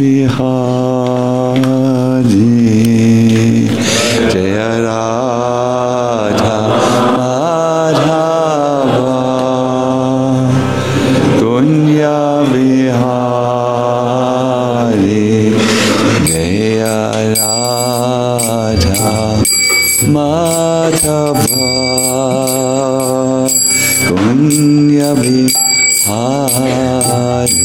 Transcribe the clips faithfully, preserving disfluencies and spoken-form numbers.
Bihari Jaya Radha Madhava Kunya Bihari Jaya Radha Madhava Kunya Bihari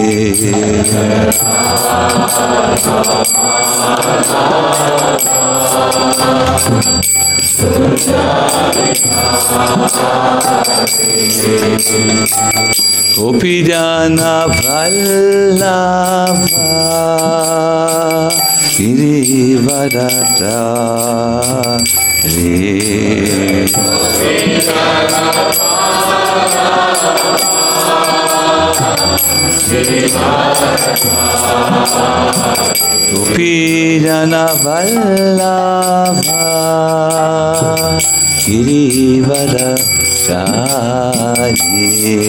Gopijana Vallabha Girivaradhari Gopijana Vallabha Girivaradhari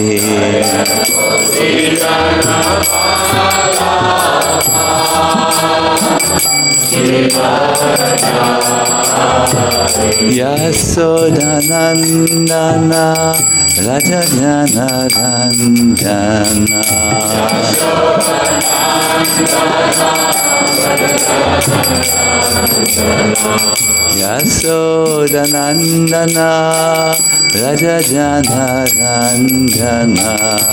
Yasodhanandana Rajajana Ranjana Yasodhanandana Rajajana Ranjana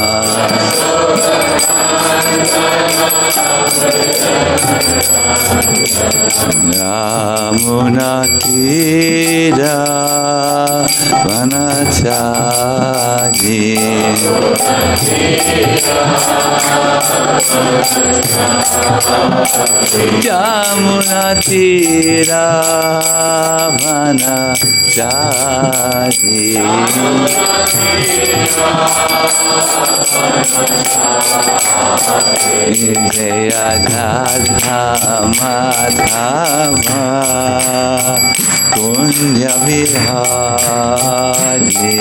Yamuna Tira Vanachari Yamuna Tira Vanachari Jaya Radha Madhava Kunya Bihari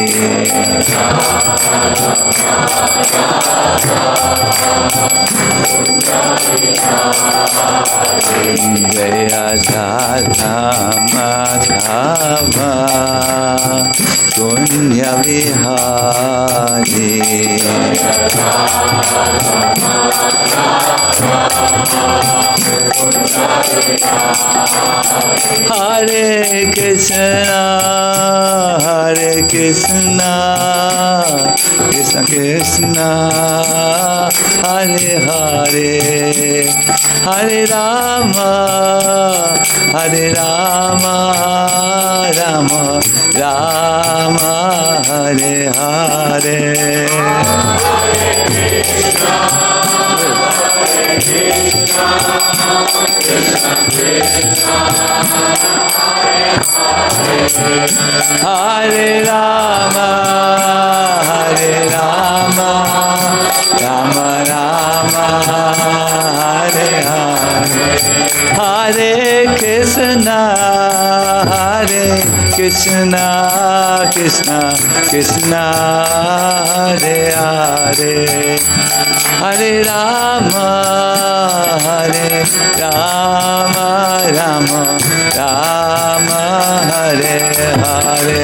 Jaya Radha Madhava Kunya Bihari Hare Krishna, Hare Krishna, Krishna Krishna, Hare Hare, Hare Rama, Hare Rama, Rama Rama, Hare Hare. Hare Rama, Hare Rama, Rama Rama, Hare Hare. Hare Krishna, Hare Krishna, Krishna Krishna, Hare Hare. Hare Rama, Hare Rama, Rama Rama, Hare Hare.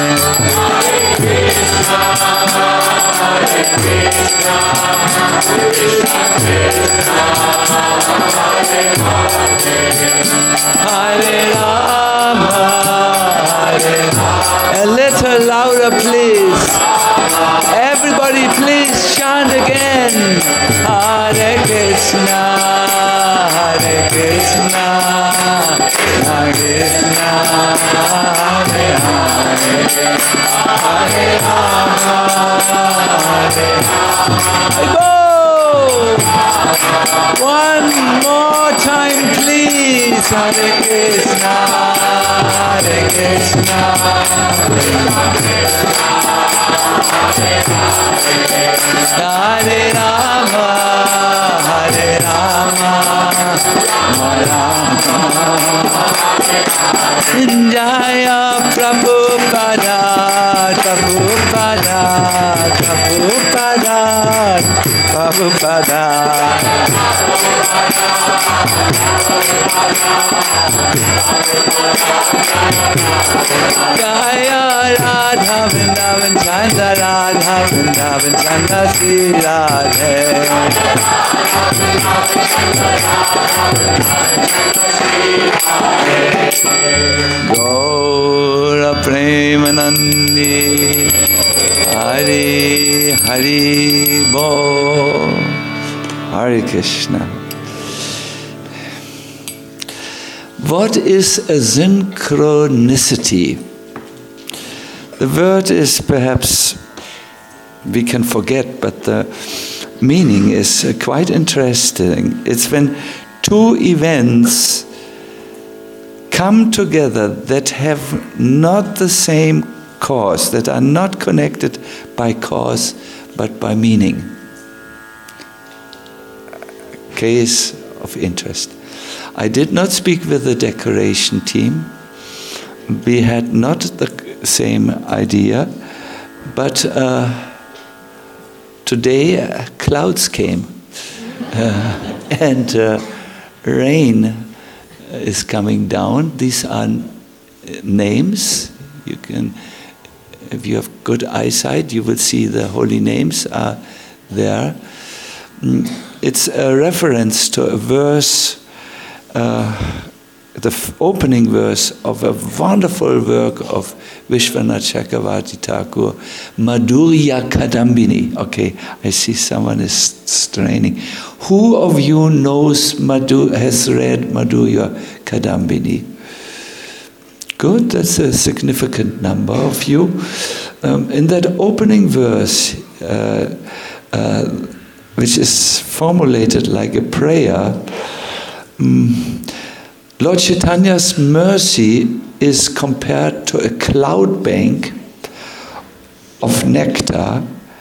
Hare Rama, Hare. A little louder, please. Everybody, please chant again. Hare Krishna, Hare Krishna, Hare Krishna, Hare Hare, Hare Rama, Hare Hare. Go! One more time, please. Hare Krishna, Hare Krishna, Hare Rama, Hare Rama, Jaya Prabhupada, Prabhupada, Prabhupada, Prabhupada. Jaya Radha Vrindavan Chanda Radha Vrindavan Chanda Sri Radhe. Gaura Premanandi Hari Hari Bo. Hare Krishna. What is a synchronicity? The word is perhaps, we can forget, but the meaning is quite interesting. It's when two events come together that have not the same cause, that are not connected by cause, but by meaning. Case of interest. I did not speak with the decoration team. We had not the same idea, but uh, today uh, clouds came uh, and uh, rain is coming down. These are names. You can, if you have good eyesight, you will see the holy names are there. It's a reference to a verse, uh, the f- opening verse of a wonderful work of Vishwanath Chakravarti Thakur, Madhurya Kadambini. Okay, I see someone is straining. Who of you knows Madhu, has read Madhurya Kadambini? Good, that's a significant number of you. Um, in that opening verse, uh, uh, which is formulated like a prayer, um, Lord Chaitanya's mercy is compared to a cloud bank of nectar,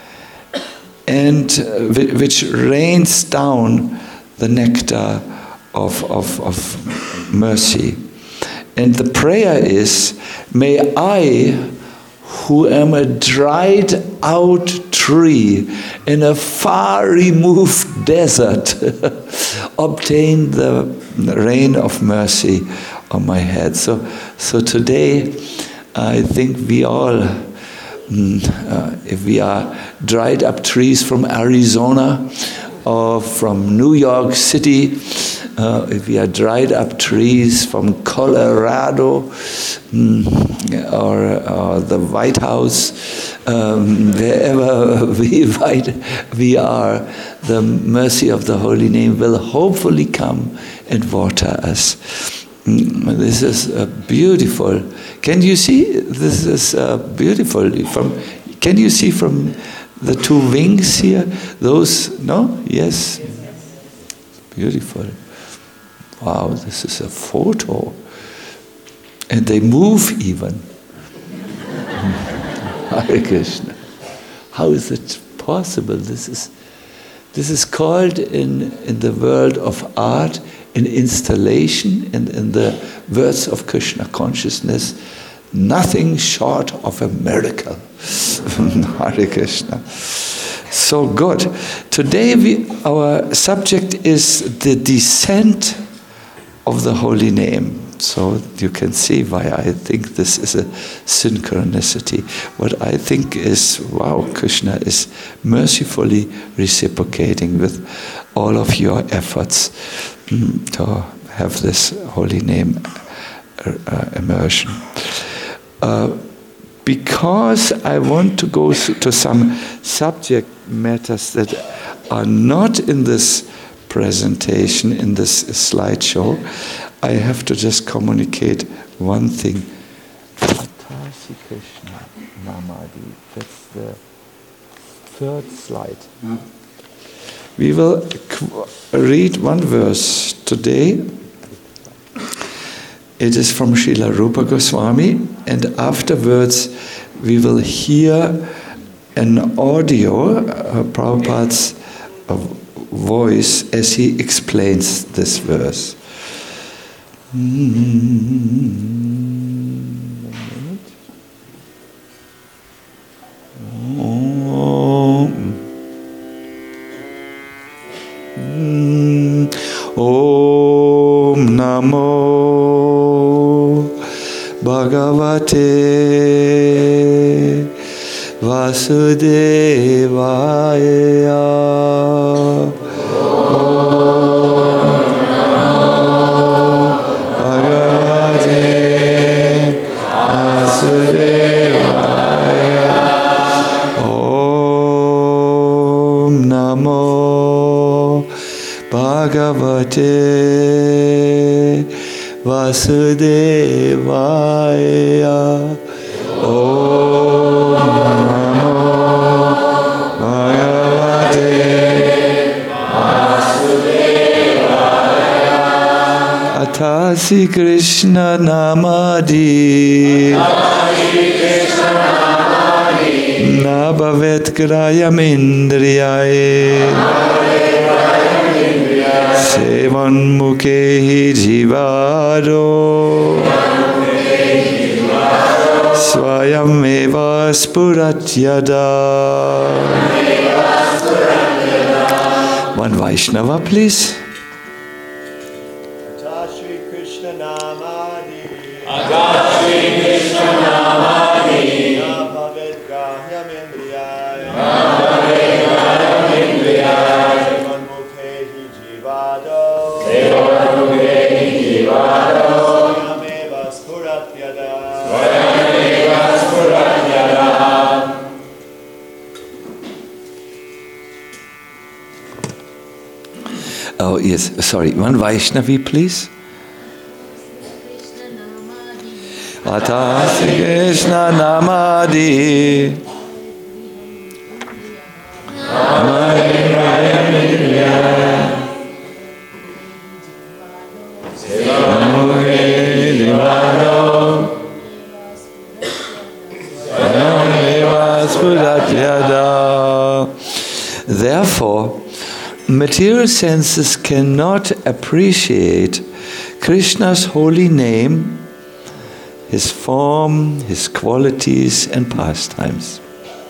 and uh, which rains down the nectar of, of, of mercy. And the prayer is, may I, who am a dried out tree in a far removed desert, obtain the rain of mercy on my head. So, so today, I think we all, mm, uh, if we are dried up trees from Arizona or from New York City, uh, if we are dried up trees from Colorado mm, or, or the White House, um, wherever we, we are, the mercy of the holy name will hopefully come and water us. Mm, this is uh, beautiful. Can you see? This is uh, beautiful. From, can you see from the two wings here? Those, no? Yes? Beautiful. Wow, this is a photo. And they move even. Hare Krishna. How is it possible? This is this is called in, in the world of art an installation, and in the words of Krishna consciousness, nothing short of a miracle. Hare Krishna. So good. Today we, our subject is the descent of the holy name. So you can see why I think this is a synchronicity. What I think is, wow, Krishna is mercifully reciprocating with all of your efforts mm, to have this holy name uh, immersion. Uh, because I want to go to some subject matters that are not in this presentation, in this slideshow, I have to just communicate one thing. Tatasi Krishna Namadi. That's the third slide. Mm. We will qu- read one verse today. It is from Srila Rupa Goswami, and afterwards we will hear an audio, uh, Prabhupada's uh, voice, as he explains this verse. Mm-hmm. Om Namo Bhagavate Vasudevaya. Bhagavate Vasudevaya. Om Namo Bhagavate Vasudevaya. Atasi Krishna Namadi Nabhavet Grayam Indriyaye Sevan Mukhehi Jivado Swayam Eva Spuratyada. One Vaishnava, please. Atashi Krishna Namadi Atashi Krishna Namadi Nabhavet Grahyam Indriyaya Nabhavet Grahyam Indriyaya Sevan Mukhehi Jivado Sevan Mukhehi Jivado Swayam Eva Spuratyada Swayam Eva Spuratyada. Oh, yes, sorry. One Vaishnavi, please. Atasi Krishna Namadi Therefore, material senses cannot appreciate Krishna's holy name, his form, his qualities and pastimes.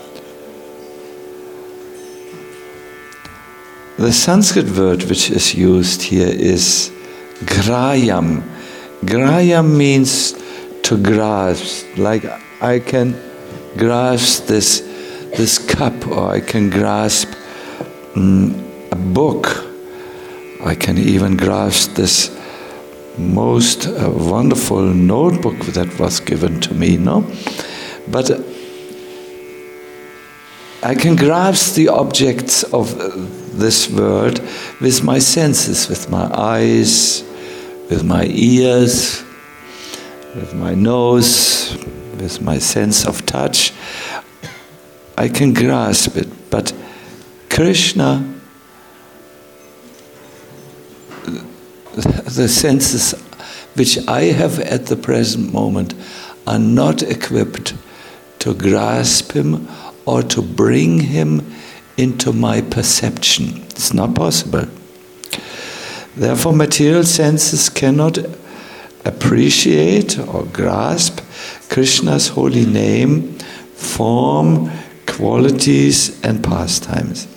The Sanskrit word which is used here is grayam. Grayam means to grasp, like I can grasp this, this cup, or I can grasp um, a book. I can even grasp this most uh, wonderful notebook that was given to me, no? But uh, I can grasp the objects of uh, this world with my senses, with my eyes, with my ears, with my nose, with my sense of touch. I can grasp it, but Krishna, the senses which I have at the present moment are not equipped to grasp him or to bring him into my perception. It's not possible. Therefore, material senses cannot appreciate or grasp Krishna's holy name, form, qualities and pastimes.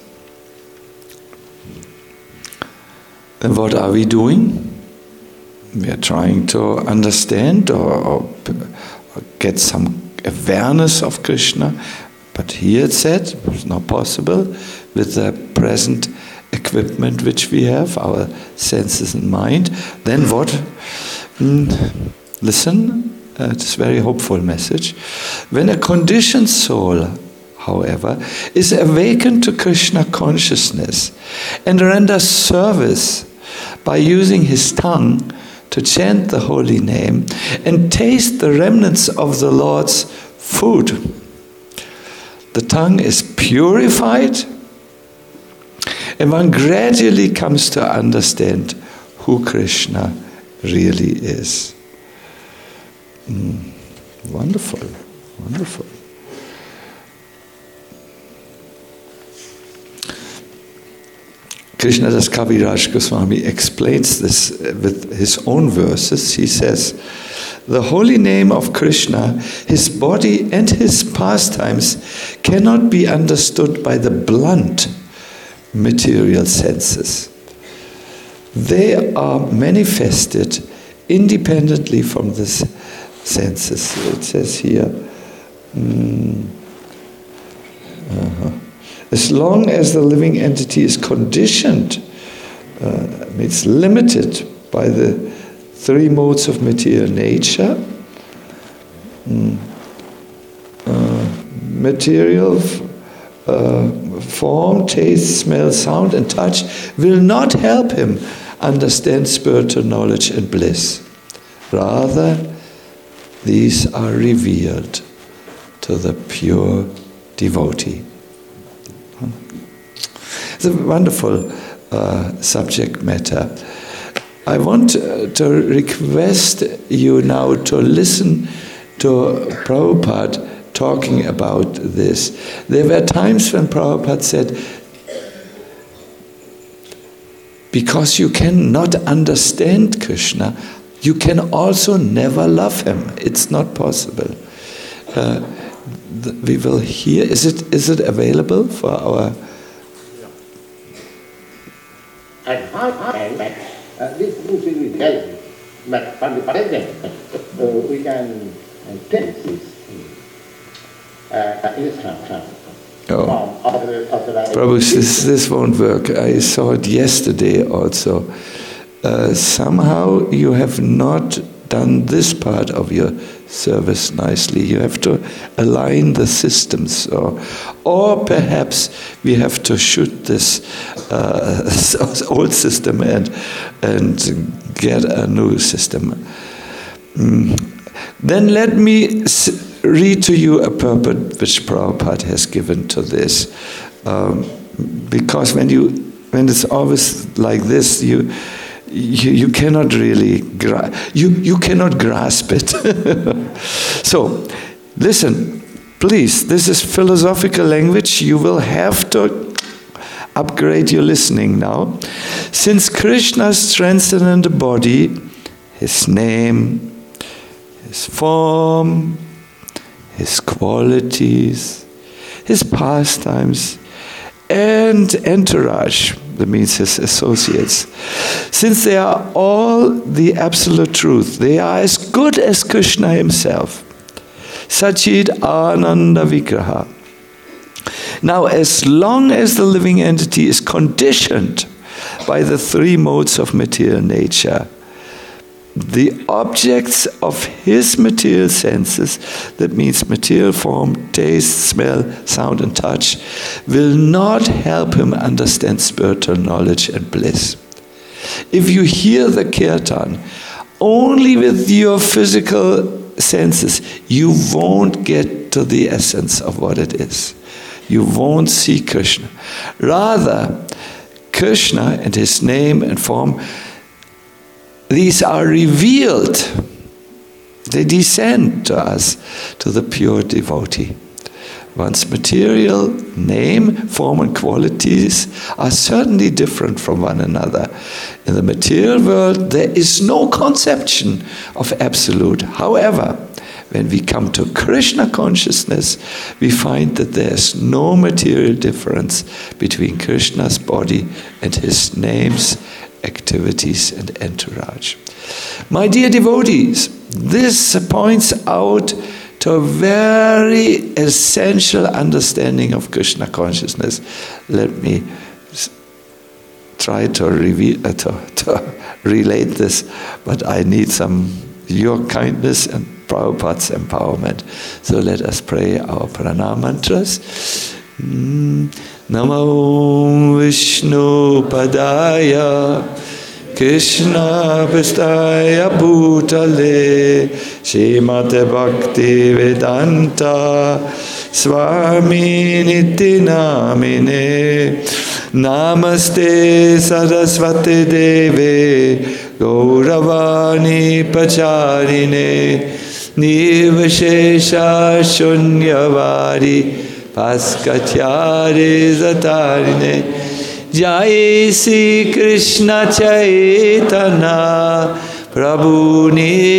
Then what are we doing? We are trying to understand or, or, or get some awareness of Krishna, but here it said it's not possible with the present equipment which we have, our senses and mind. Then what? Mm, listen, uh, it's a very hopeful message. When a conditioned soul, however, is awakened to Krishna consciousness and renders service by using his tongue to chant the holy name and taste the remnants of the Lord's food, the tongue is purified and one gradually comes to understand who Krishna really is. Mm, wonderful, wonderful. Krishnadas Kaviraj Goswami explains this with his own verses. He says, the holy name of Krishna, his body and his pastimes cannot be understood by the blunt material senses. they are manifested independently from the senses. It says here, mm, uh-huh. as long as the living entity is conditioned, uh, it's limited by the three modes of material nature, mm, uh, material uh, form, taste, smell, sound, and touch will not help him understand spiritual knowledge and bliss. Rather, these are revealed to the pure devotee. It's a wonderful uh, subject matter. I want uh, to request you now to listen to Prabhupada talking about this. There were times when Prabhupada said, because you cannot understand Krishna, you can also never love him. It's not possible. Uh, th- we will hear, is it is it available for our... And how can that, uh, this book will help, but from the present, uh, we can uh, take this uh, in some Oh. of the, of the Prabhu, this, this won't work. I saw it yesterday also. Uh, somehow you have not done this part of your service nicely. You have to align the systems, or, or perhaps we have to shoot this uh, old system and and get a new system. Mm. Then let me s- read to you a purport which Prabhupada has given to this, um, because when you when it's always like this, you. You, you cannot really gra- you you cannot grasp it. So, listen, please. This is philosophical language. You will have to upgrade your listening now. Since Krishna's transcendent body, his name, his form, his qualities, his pastimes, and entourage, that means his associates, since they are all the absolute truth, they are as good as Krishna himself. Sachid Ananda Vigraha. Now, as long as the living entity is conditioned by the three modes of material nature, the objects of his material senses, that means material form, taste, smell, sound, and touch, will not help him understand spiritual knowledge and bliss. If you hear the kirtan only with your physical senses, you won't get to the essence of what it is. You won't see Krishna. Rather, Krishna and his name and form, these are revealed. They descend to us, to the pure devotee. One's material, name, form, and qualities are certainly different from one another. In the material world, there is no conception of absolute. However, when we come to Krishna consciousness, we find that there is no material difference between Krishna's body and his names, activities, and entourage. My dear devotees, this points out to a very essential understanding of Krishna consciousness. Let me try to, reveal, uh, to, to relate this, but I need some your kindness and Prabhupada's empowerment. So let us pray our pranam mantras. Mm. Namo Vishnu Padaya Krishna Pistaya Bhutale Srimate Bhakti Vedanta Swami Niti Namine Namaste Saraswati Deve Gauravani Pacharine Nirvishesha Shunyavadi Paskatyare Zatarine Jai Sri Krishna Chaitanya Prabhu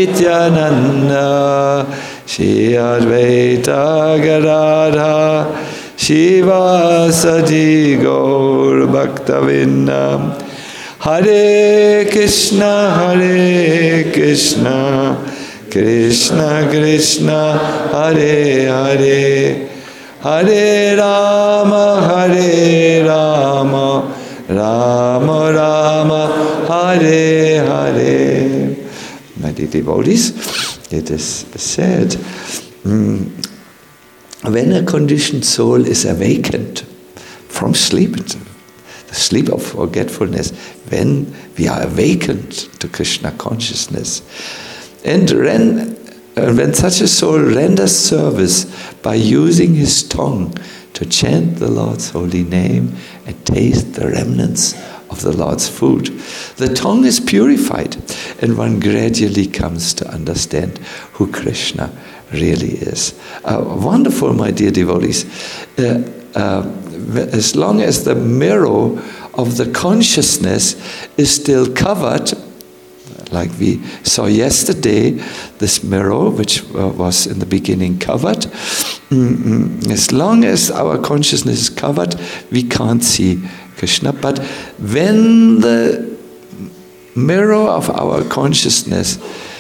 Nityananda Shri Advaita Gadadhara Shiva Sadi Gaur Bhaktavinda Hare Krishna, Hare Krishna, Krishna Krishna, Hare Hare, Hare Rama, Hare Rama, Rama Rama, Hare Hare. My dear devotees, it is said, mm, when a conditioned soul is awakened from sleep, the sleep of forgetfulness, when we are awakened to Krishna consciousness, and when, uh, when such a soul renders service by using his tongue to chant the Lord's holy name and taste the remnants of the Lord's food, the tongue is purified, and one gradually comes to understand who Krishna really is. Uh, wonderful, my dear devotees. Uh, uh, as long as the mirror of the consciousness is still covered, like we saw yesterday, this mirror, which uh, was in the beginning covered, mm-hmm. as long as our consciousness is covered, we can't see Krishna. But when the mirror of our consciousness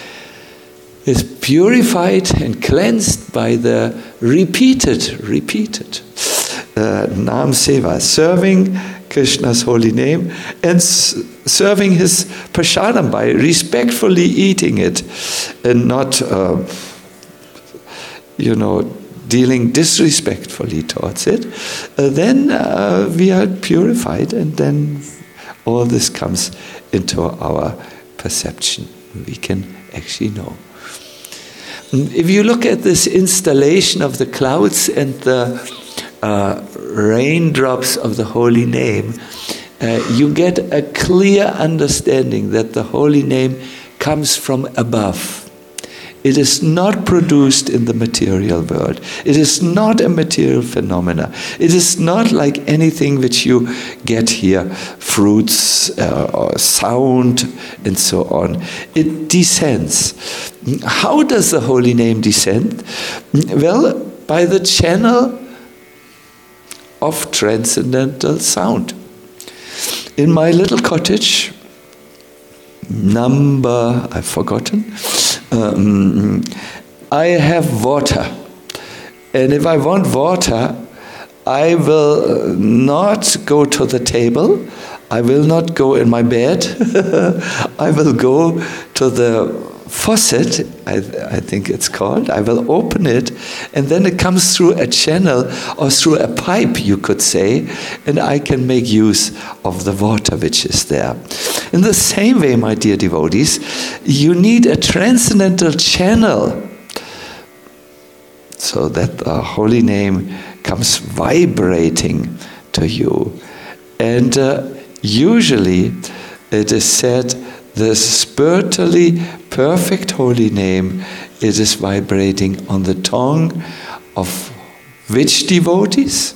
is purified and cleansed by the repeated, repeated uh, Nam Seva, serving Krishna's holy name and s- serving his prasadam by respectfully eating it and not, uh, you know, dealing disrespectfully towards it, uh, then uh, we are purified, and then all this comes into our perception. We can actually know. If you look at this installation of the clouds and the uh, raindrops of the holy name, uh, you get a clear understanding that the holy name comes from above. It is not produced in the material world. It is not a material phenomena. It is not like anything which you get here, fruits uh, or sound and so on. It descends. How does the holy name descend? Well, by the channel of transcendental sound. In my little cottage, number, I've forgotten, Um, I have water, and if I want water, I will not go to the table, I will not go in my bed, I will go to the faucet, I, I think it's called, I will open it, and then it comes through a channel or through a pipe, you could say, and I can make use of the water which is there. In the same way, my dear devotees, you need a transcendental channel so that the holy name comes vibrating to you. And uh, usually it is said the spiritually perfect holy name, it is vibrating on the tongue of which devotees?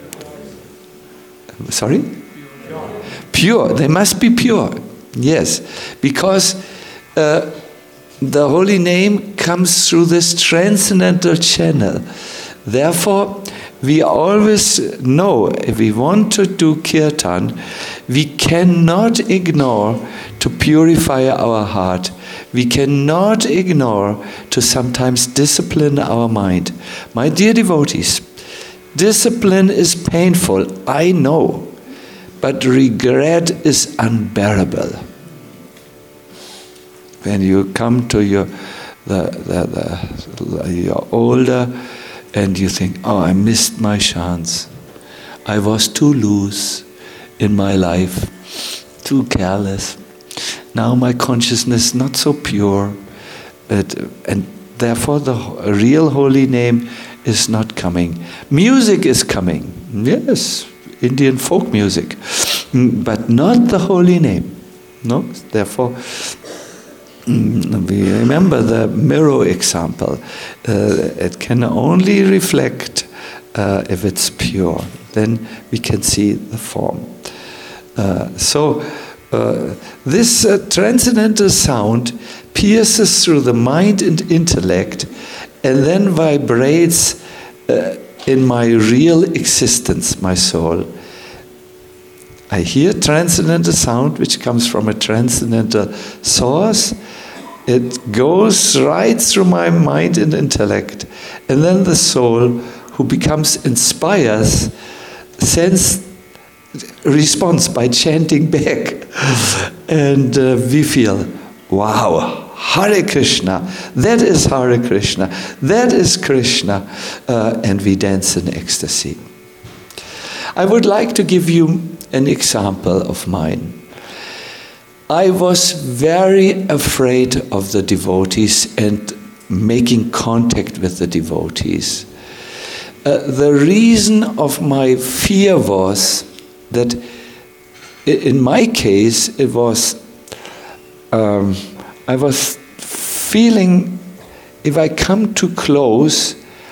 Sorry? Pure. They must be pure. Yes. Because uh, the holy name comes through this transcendental channel. Therefore, we always know if we want to do kirtan, we cannot ignore to purify our heart. We cannot ignore to sometimes discipline our mind. My dear devotees, discipline is painful, I know. But regret is unbearable. When you come to your, the, the, the, you're older, and you think, oh, I missed my chance. I was too loose in my life, too careless. Now my consciousness is not so pure, but, and therefore the real holy name is not coming. Music is coming, yes. Indian folk music, but not the holy name. No, therefore, we remember the mirror example. Uh, it can only reflect uh, if it's pure. Then we can see the form. Uh, so uh, this uh, transcendental sound pierces through the mind and intellect, and then vibrates Uh, in my real existence, my soul. I hear transcendental sound which comes from a transcendental source. It goes right through my mind and intellect. And then the soul, who becomes inspired, sends response by chanting back. And uh, we feel, wow, Hare Krishna, that is Hare Krishna, that is Krishna. Uh, and we dance in ecstasy. I would like to give you an example of mine. I was very afraid of the devotees and making contact with the devotees. Uh, the reason of my fear was that in my case it was um, I was feeling if I come too close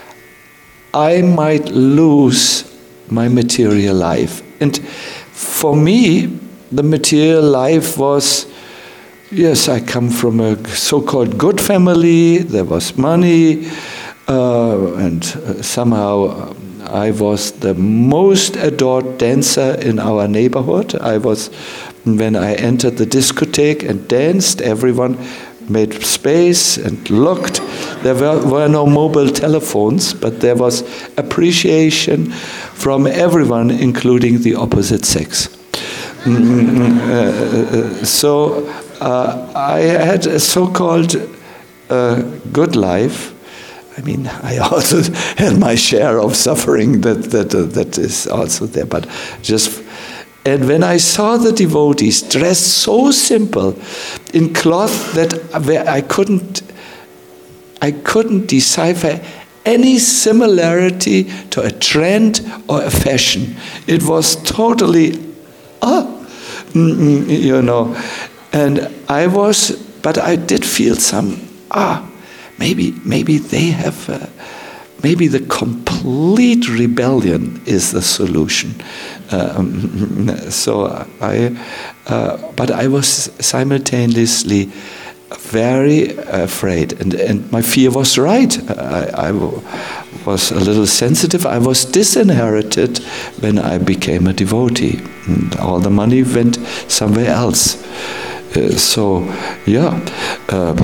I might lose my material life. And for me, the material life was, yes, I come from a so-called good family, there was money, uh, and uh, somehow I was the most adored dancer in our neighborhood. I was, when I entered the discotheque and danced, everyone made space and looked. There were, were no mobile telephones, but there was appreciation from everyone, including the opposite sex. Mm, uh, so uh, I had a so-called uh, good life. I mean, I also had my share of suffering that that uh, that is also there. But just, and when I saw the devotees dressed so simple, in cloth that where I couldn't, I couldn't decipher any similarity to a trend or a fashion. It was totally, ah, you know, and I was, but I did feel some, ah, maybe, maybe they have, uh, maybe the complete rebellion is the solution. Um, so I, uh, but I was simultaneously very afraid, and, and my fear was right. I, I was a little sensitive. I was disinherited when I became a devotee, and all the money went somewhere else. Uh, so, yeah, uh,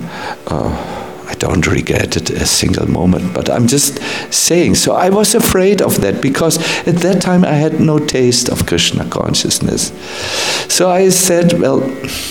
uh, I don't regret it a single moment, but I'm just saying. So I was afraid of that because at that time I had no taste of Krishna consciousness. So I said, well,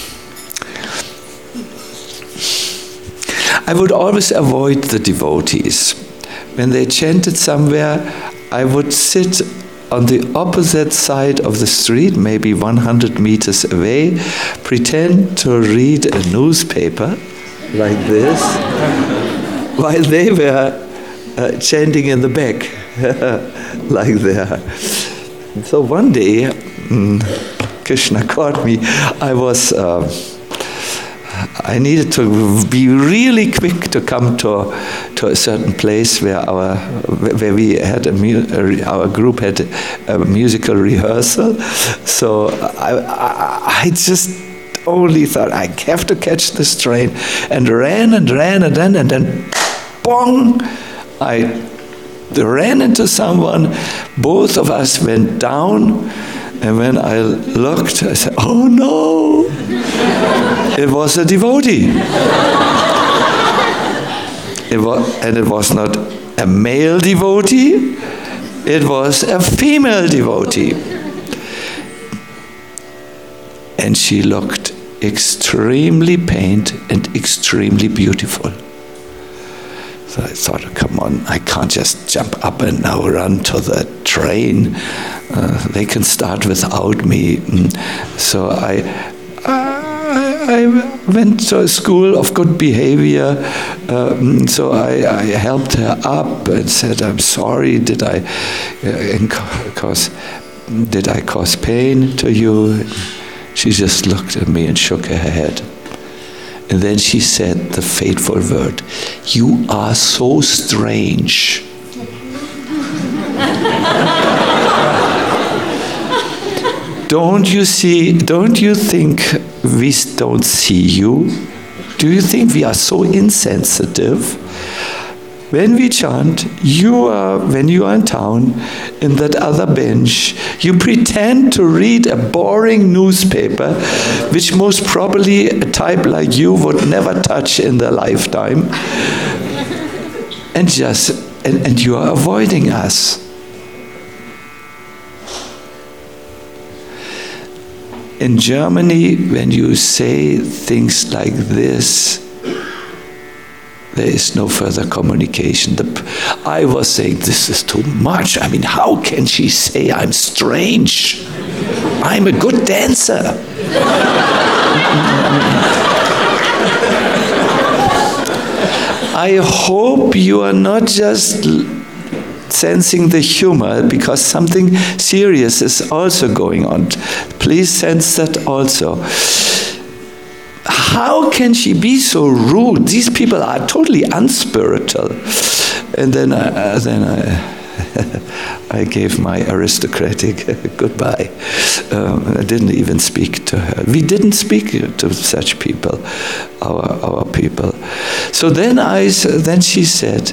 I would always avoid the devotees. When they chanted somewhere, I would sit on the opposite side of the street, maybe one hundred meters away, pretend to read a newspaper like this, while they were uh, chanting in the back, like that. So one day, um, Krishna caught me. I was... Uh, I needed to be really quick to come to to a certain place where our where we had a mu our group had a musical rehearsal. So I, I I just only thought I have to catch this train, and ran and ran and ran and then, bong! I ran into someone. Both of us went down. And when I looked, I said, oh no, it was a devotee. It was, and it was not a male devotee, it was a female devotee. And she looked extremely pained and extremely beautiful. So I thought, come on, I can't just jump up and now run to the train. Uh, they can start without me. So I, I, I went to a school of good behavior. Um, so I, I helped her up and said, I'm sorry, did I uh, cause, did I cause pain to you? She just looked at me and shook her head. And then she said the fateful word, you are so strange. Don't you see, don't you think we don't see you? Do you think we are so insensitive? when we chant, you are, when you are in town, in that other bench, you pretend to read a boring newspaper, which most probably a type like you would never touch in their lifetime, and just, and, and you are avoiding us. In Germany, when you say things like this, there is no further communication. The, I was saying, this is too much. I mean, how can she say I'm strange? I'm a good dancer. I hope you are not just sensing the humor, because something serious is also going on. Please sense that also. How can she be so rude? These people are totally unspiritual. And then I, uh, then I, I gave my aristocratic goodbye. Um, I didn't even speak to her. We didn't speak to such people, our our people. So then I, then she said,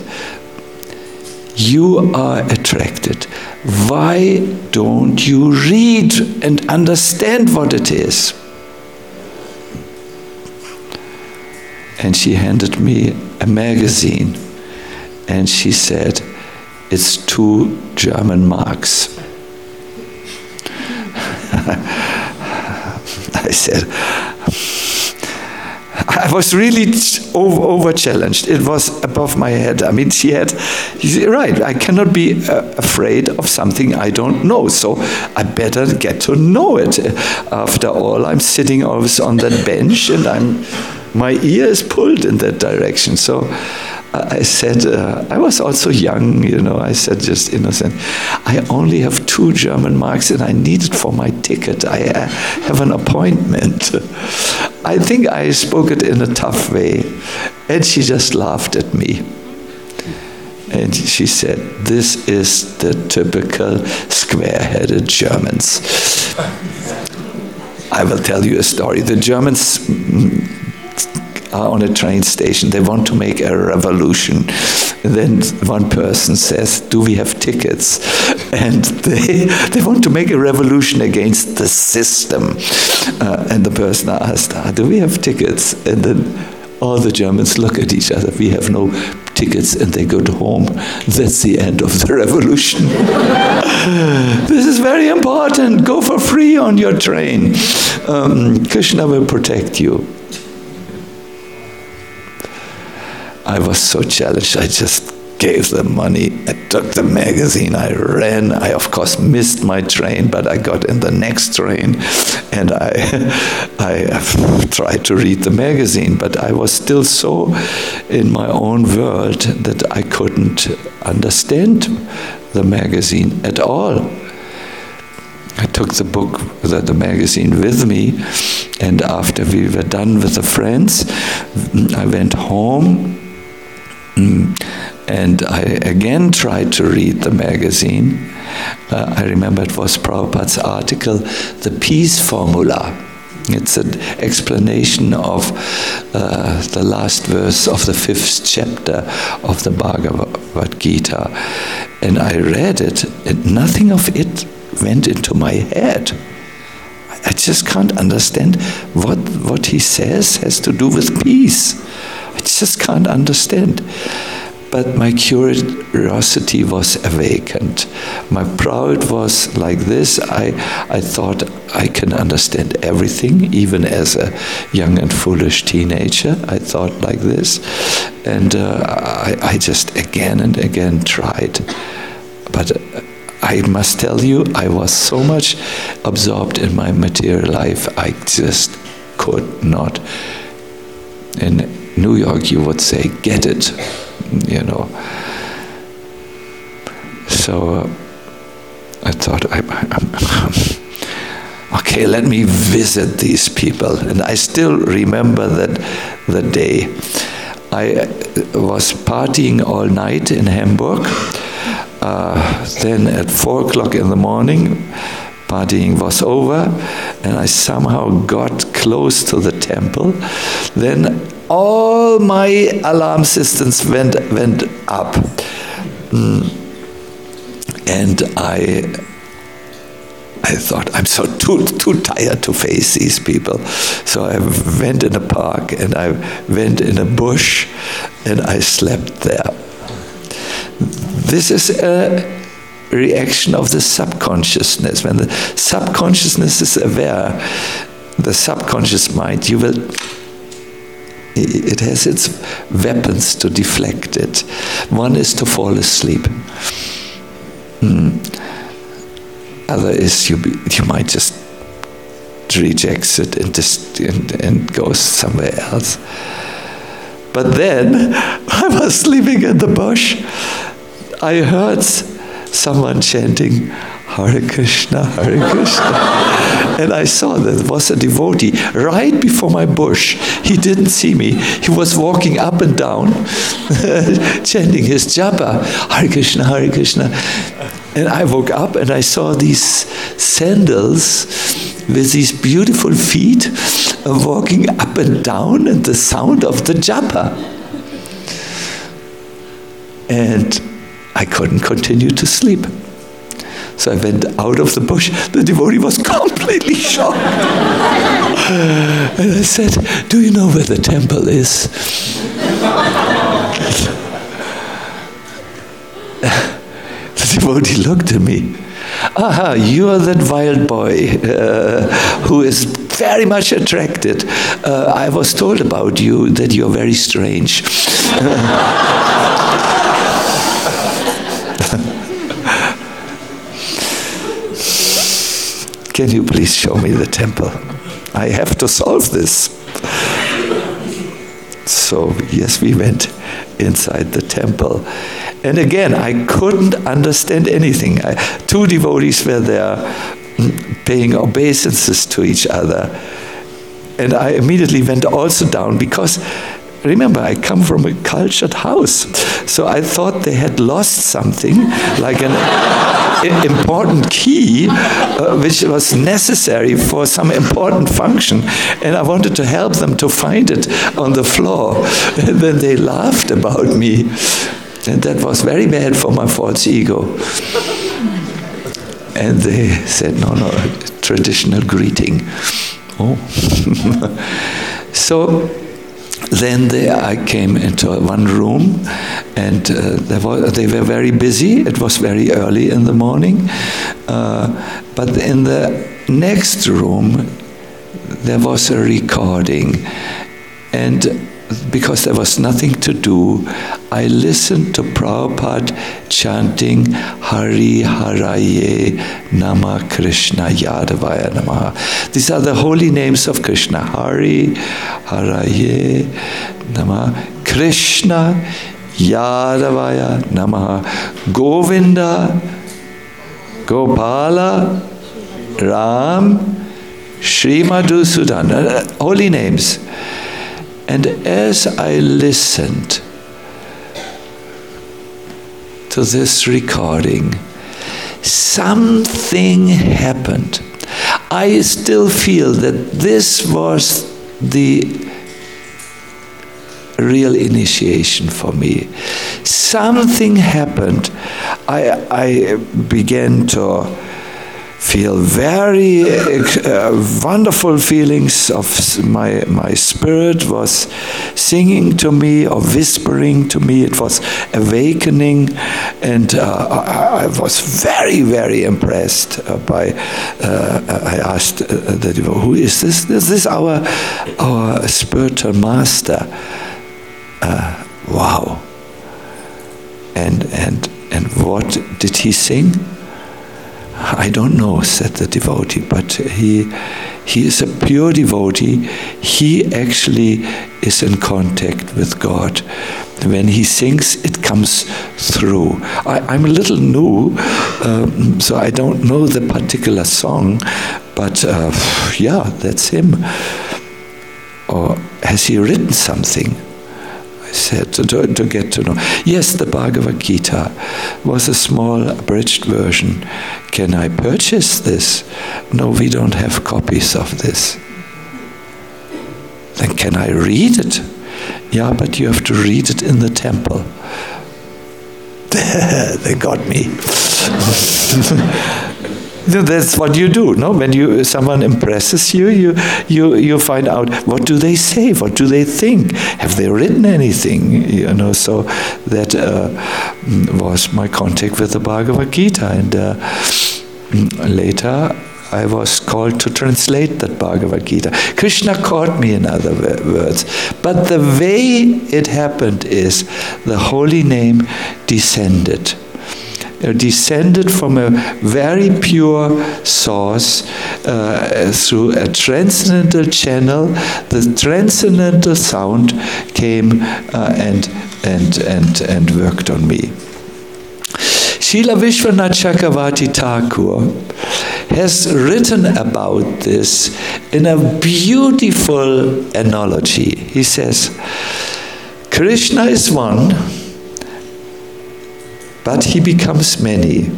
"You are attracted. Why don't you read and understand what it is?" And she handed me a magazine, and she said, "It's two German marks." I said, I was really over, over challenged. It was above my head. I mean, she had, right, I cannot be uh, afraid of something I don't know, so I better get to know it. After all, I'm sitting always on that bench, and I'm, my ear is pulled in that direction. So I said, uh, I was also young, you know, I said just innocent, I only have two German marks and I need it for my ticket. I uh, have an appointment. I think I spoke it in a tough way. And she just laughed at me. And she said, "This is the typical square-headed Germans." I will tell you a story. The Germans are on a train station. They want to make a revolution. And then one person says, "Do we have tickets?" And they they want to make a revolution against the system. Uh, and the person asked, "Do we have tickets?" And then all the Germans look at each other. "We have no tickets," and they go home. That's the end of the revolution. This is very important. Go for free on your train. Um, Krishna will protect you. I was so challenged, I just gave them money. I took the magazine, I ran. I, of course, missed my train, but I got in the next train, and I, I tried to read the magazine, but I was still so in my own world that I couldn't understand the magazine at all. I took the book, the, the magazine with me, and after we were done with the friends, I went home. And I again tried to read the magazine. Uh, I remember it was Prabhupada's article, The Peace Formula. It's an explanation of uh, the last verse of the fifth chapter of the Bhagavad Gita. And I read it, and nothing of it went into my head. I just can't understand what, what he says has to do with peace. I just can't understand. But my curiosity was awakened. My pride was like this. I, I thought I can understand everything, even as a young and foolish teenager. I thought like this. And uh, I, I just again and again tried. But I must tell you, I was so much absorbed in my material life, I just could not. In New York, you would say, get it, you know. So uh, I thought, I, I, okay, let me visit these people. And I still remember that the day. I was partying all night in Hamburg. Uh, then at four o'clock in the morning, partying was over, and I somehow got close to the temple, then all my alarm systems went went up. Mm. And I I thought, I'm so too too tired to face these people. So I went in a park and I went in a bush and I slept there. This is a reaction of the subconsciousness. When the subconsciousness is aware, the subconscious mind, you will, it has its weapons to deflect it. One is to fall asleep. Mm. Other is you be, you might just reject it and just and, and go somewhere else. But then I was sleeping in the bush. I heard someone chanting Hare Krishna, Hare Krishna. And I saw that it was a devotee right before my bush. He didn't see me. He was walking up and down, chanting his japa, Hare Krishna, Hare Krishna. And I woke up and I saw these sandals with these beautiful feet uh, walking up and down, and the sound of the japa. And I couldn't continue to sleep. So I went out of the bush. The devotee was completely shocked. And I said, do you know where the temple is? The devotee looked at me. Aha, you are that wild boy uh, who is very much attracted. Uh, I was told about you that you're very strange. Can you please show me the temple? I have to solve this. So, yes, we went inside the temple. And again, I couldn't understand anything. I, two devotees were there paying obeisances to each other. And I immediately went also down because, remember, I come from a cultured house. So I thought they had lost something, like an important key, uh, which was necessary for some important function. And I wanted to help them to find it on the floor. And then they laughed about me. And that was very bad for my false ego. And they said, no, no, traditional greeting. Oh. So then they, I came into one room, and uh, they, were, they were very busy. It was very early in the morning. Uh, but in the next room, there was a recording. And because there was nothing to do, I listened to Prabhupada chanting Hari Haraye Nama Krishna Yadavaya Namaha. These are the holy names of Krishna. Hari Haraye Nama Krishna Yadavaya Namaha. Govinda, Gopala, Ram, Sri Madhusudan. Holy names. And as I listened to this recording, something happened. I still feel that this was the real initiation for me. Something happened. I, I began to feel very uh, wonderful feelings of my my spirit was singing to me or whispering to me. It was awakening, and uh, I, I was very very impressed uh, by. Uh, I asked uh, the devotee, "Who is this? Is this our our spiritual master?" Uh, wow! And and and what did he sing? I don't know, said the devotee, but he he is a pure devotee. He actually is in contact with God. When he sings, it comes through. I, I'm a little new, um, so I don't know the particular song, but uh, yeah, that's him. Or has he written something? I said, to, to get to know. Yes, the Bhagavad Gita was a small abridged version. Can I purchase this? No, we don't have copies of this. then can I read it? Yeah, but you have to read it in the temple. They got me. That's what you do, no? When you someone impresses you, you you you find out what do they say, what do they think, have they written anything, you know? So that uh, was my contact with the Bhagavad Gita, and uh, later I was called to translate that Bhagavad Gita. Krishna called me, in other words, but the way it happened is the holy name descended. Descended from a very pure source uh, through a transcendental channel. The transcendental sound came uh, and and and and worked on me. Srila Vishwanath Chakravarti Thakur has written about this in a beautiful analogy. He says, Krishna is one, but he becomes many.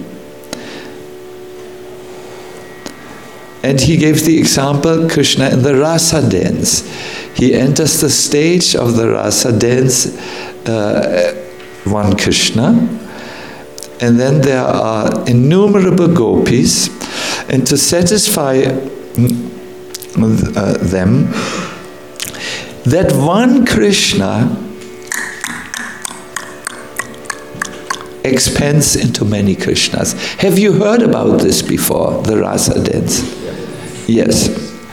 And he gave the example, Krishna in the Rasa dance. He enters the stage of the Rasa dance, uh, one Krishna, and then there are innumerable gopis, and to satisfy uh, them, that one Krishna expands into many Krishnas. Have you heard about this before, the Rasa dance? Yes.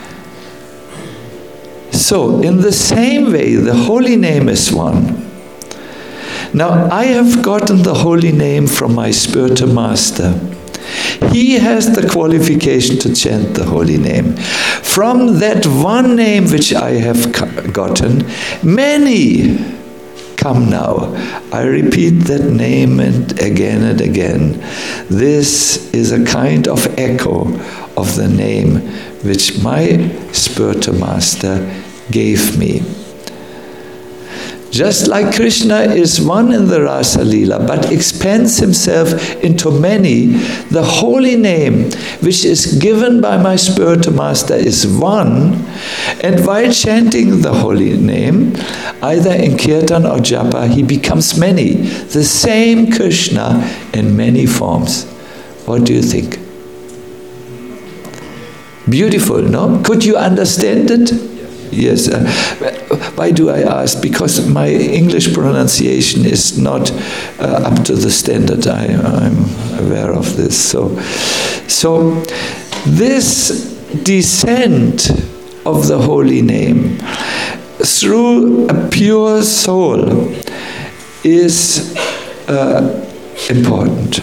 So, in the same way, the holy name is one. Now, I have gotten the holy name from my spiritual master. He has the qualification to chant the holy name. From that one name which I have gotten, many come now. I repeat that name and again and again. This is a kind of echo of the name which my spiritual master gave me. Just like Krishna is one in the Rasa Leela, but expands himself into many, the holy name which is given by my spiritual master is one, and while chanting the holy name, either in kirtan or japa, he becomes many. The same Krishna in many forms. What do you think? Beautiful, no? Could you understand it? Yes. Uh, why do I ask? Because my English pronunciation is not uh, up to the standard. I, I'm aware of this. So, so this descent of the holy name through a pure soul is uh, important.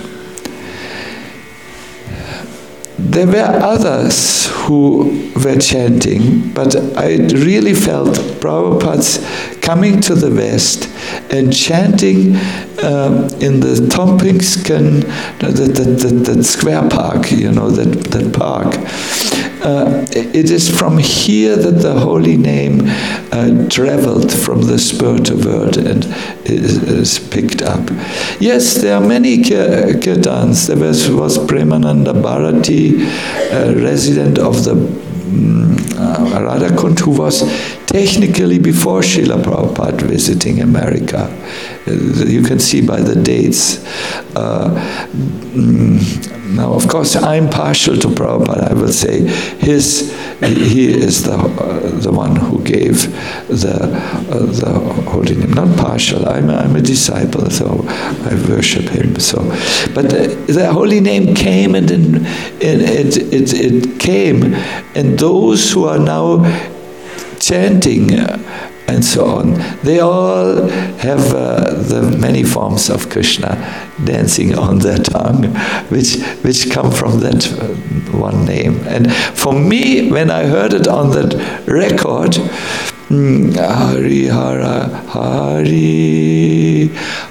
There were others who were chanting, but I really felt Prabhupada's coming to the West and chanting um, in the Tompkinskin, the, the, the, the square park, you know, that, that park. Uh, it is from here that the holy name uh, traveled from the spiritual world and is, is picked up. Yes, there are many kirtans. There was, was Premananda Bharati, a resident of the um, uh, Radhakund, who was technically before Srila Prabhupada visiting America. Uh, you can see by the dates. Uh, mm, Now, of course, I'm partial to Prabhupada. I will say his, he is the uh, the one who gave the uh, the holy name. Not partial. I'm a, I'm a disciple, so I worship him. So, but the, the holy name came, and in, in, it it it came, and those who are now chanting Uh, and so on, they all have uh, the many forms of Krishna dancing on their tongue, which which come from that uh, one name. And for me, when I heard it on that record, mm, Hari Hara Hari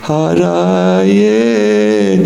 Haraye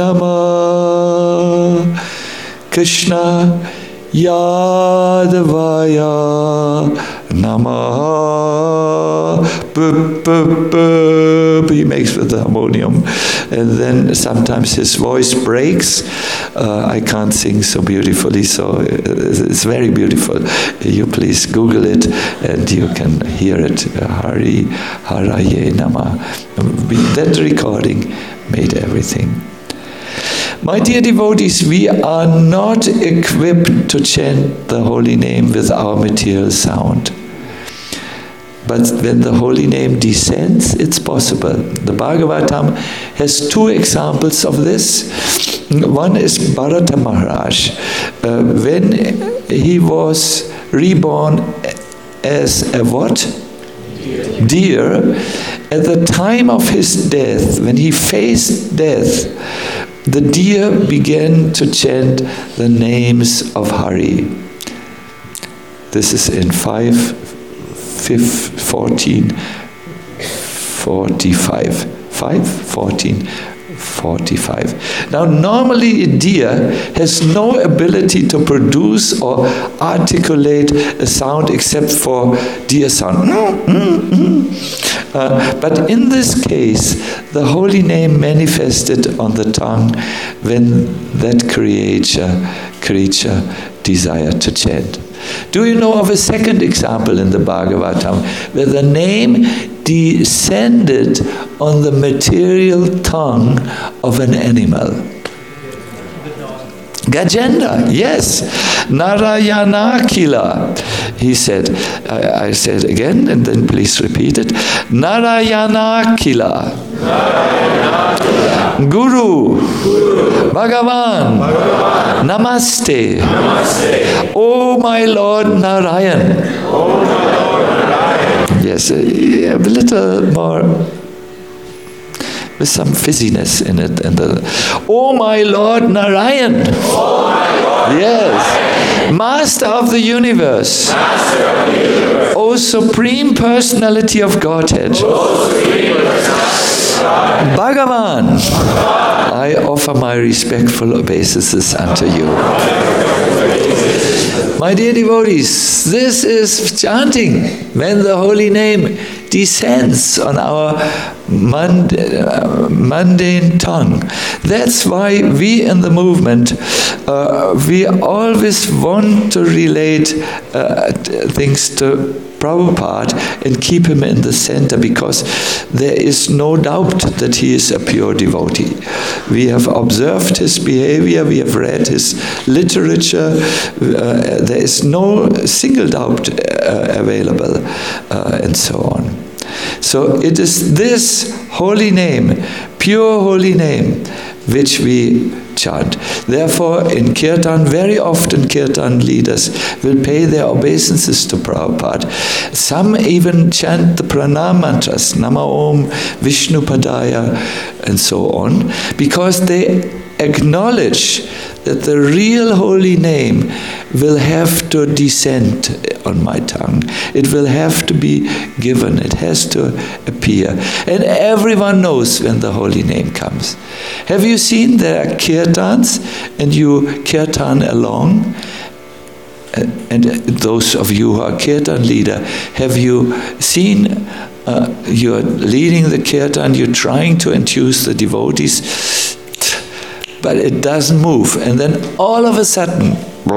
Namah Krishna Yadavaya Namah Bup, bup, bup, he makes with the harmonium. And then sometimes his voice breaks. Uh, I can't sing so beautifully, so it's very beautiful. You please Google it and you can hear it. Hari Haraye Nama. That recording made everything. My dear devotees, we are not equipped to chant the holy name with our material sound. But when the holy name descends, it's possible. The Bhagavatam has two examples of this. One is Bharata Maharaj. Uh, when he was reborn as a what? Deer. Deer. At the time of his death, when he faced death, the deer began to chant the names of Hari. This is in five, fourteen, forty-five. five, fourteen, forty-five. Now, normally a deer has no ability to produce or articulate a sound except for deer sound. Mm, mm, mm. Uh, but in this case, the holy name manifested on the tongue when that creature, creature desired to chant. Do you know of a second example in the Bhagavatam where the name descended on the material tongue of an animal? Gajendra, yes. Narayana Kila. He said, I, I said again, and then please repeat it. Narayana Kila. Guru. Guru. Bhagavan. Bhagavan. Namaste. Namaste. Oh my Lord Narayan. Oh my Lord Narayan. Yes, a, a little more, with some fizziness in it. And the, oh my Lord Narayan. Oh my Lord Yes. Master of the universe. Master of the universe. O Supreme Personality of Godhead. O Supreme Personality of Godhead. Bhagavan, Bhagavan, I offer my respectful obeisances unto you. My dear devotees, this is chanting when the holy name descends on our mund- uh, mundane tongue. That's why we in the movement, uh, we always want to relate uh, things to Prabhupada and keep him in the center, because there is no doubt that he is a pure devotee. We have observed his behavior, we have read his literature, uh, there is no single doubt uh, available, uh, and so on. So it is this holy name, pure holy name, which we chant. Therefore, in Kirtan, very often Kirtan leaders will pay their obeisances to Prabhupada. Some even chant the pranam mantras, Nama Om, Vishnu Padaya, and so on, because they acknowledge that the real holy name will have to descend on my tongue. It will have to be given. It has to appear. And everyone knows when the holy name comes. Have you seen there are kirtans and you kirtan along? And those of you who are kirtan leader, have you seen uh, you're leading the kirtan, you're trying to enthuse the devotees, but it doesn't move, and then all of a sudden,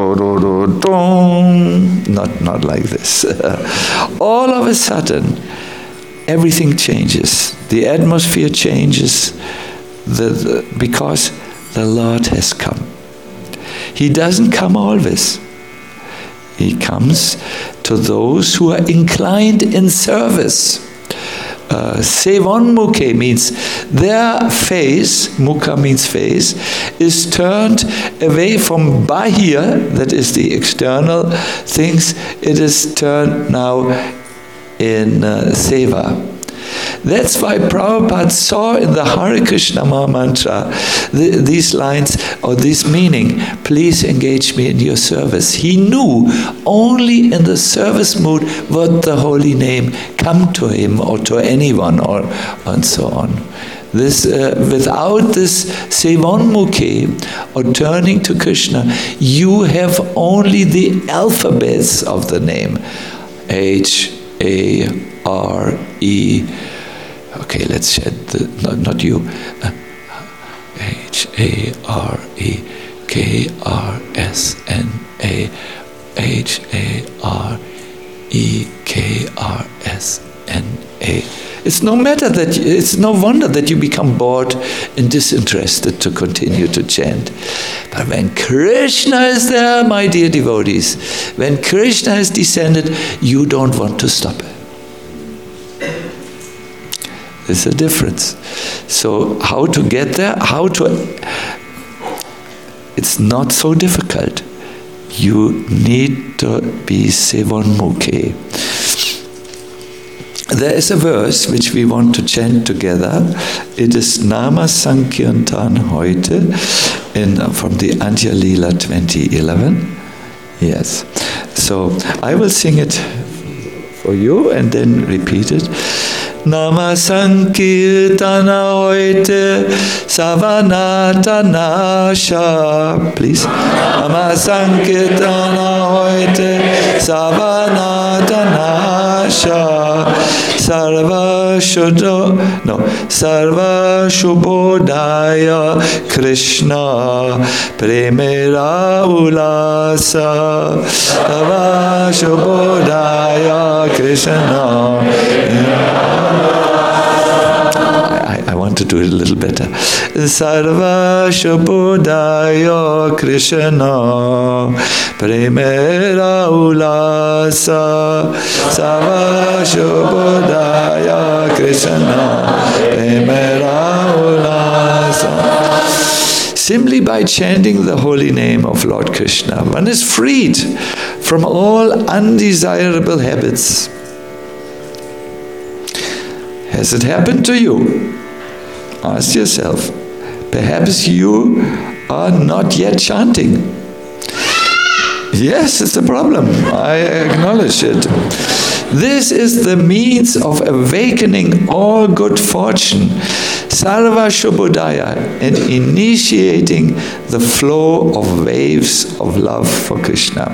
not not like this, all of a sudden everything changes, the atmosphere changes, the, the, because the Lord has come. He doesn't come always. He comes to those who are inclined in service. Uh, Sevonmukhe means their face, mukha means face, is turned away from bahir, that is the external things, it is turned now in uh, seva. That's why Prabhupada saw in the Hare Krishna Maha Mantra the, these lines or this meaning, please engage me in your service. He knew only in the service mood would the holy name come to him or to anyone, or and so on. This, uh, without this Sevonmukhe or turning to Krishna, you have only the alphabets of the name. H, A R E. Okay, let's shed the, not, not you. Uh, H A R E K R S N A H A R E K R S N A. It's no matter that you, it's no wonder that you become bored and disinterested to continue to chant. But when Krishna is there, my dear devotees, when Krishna has descended, you don't want to stop it. There's a difference. So how to get there? How to? It's not so difficult. You need to be Sevonmukhe. There is a verse which we want to chant together. It is Nama Sankirtan heute in, from the Antya Leela twenty eleven. Yes. So I will sing it for you and then repeat it. Nama Sankirtana heute Savanatanasha. Please. Nama Sankirtana heute Savanatanasha. Sarva Shuddha, no, Sarva Shubhodaya Krishna Premera Ulasa. Sarva Shubhodaya Krishna. I, I want to do it a little better. Sarva Shubhodaya Krishna Premera Ulasa. Sarva Shubhodaya Krishna Premera Ulasa. Simply by chanting the holy name of Lord Krishna, one is freed from all undesirable habits. Has it happened to you? Ask yourself. Perhaps you are not yet chanting. Yes, it's a problem. I acknowledge it. This is the means of awakening all good fortune, Sarva Shubhodaya, and initiating the flow of waves of love for Krishna.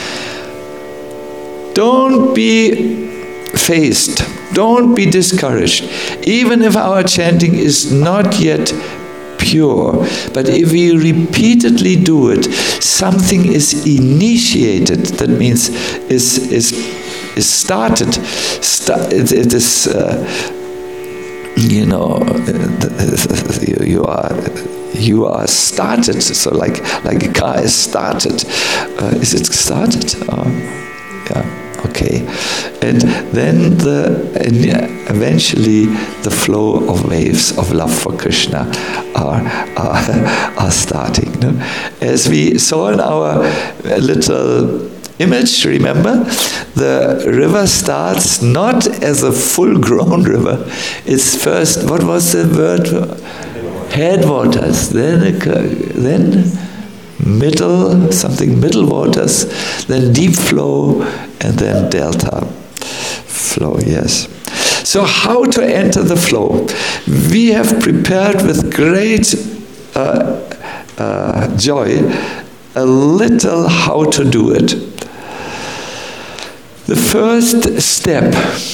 Don't be phased. Don't be discouraged. Even if our chanting is not yet pure, but if we repeatedly do it, something is initiated. That means is is is started. Sta- it, it is, uh, you know, you, you are you are started. So like like a car is started. Uh, is it started? Uh, yeah. Okay, and then the and eventually the flow of waves of love for Krishna are are, are starting. No? As we saw in our little image, remember, the river starts not as a full-grown river. It's first, what was the word? Headwaters. Then then. Middle, something middle waters, then deep flow, and then delta flow, yes. So how to enter the flow? We have prepared with great uh, uh, joy a little how to do it. The first step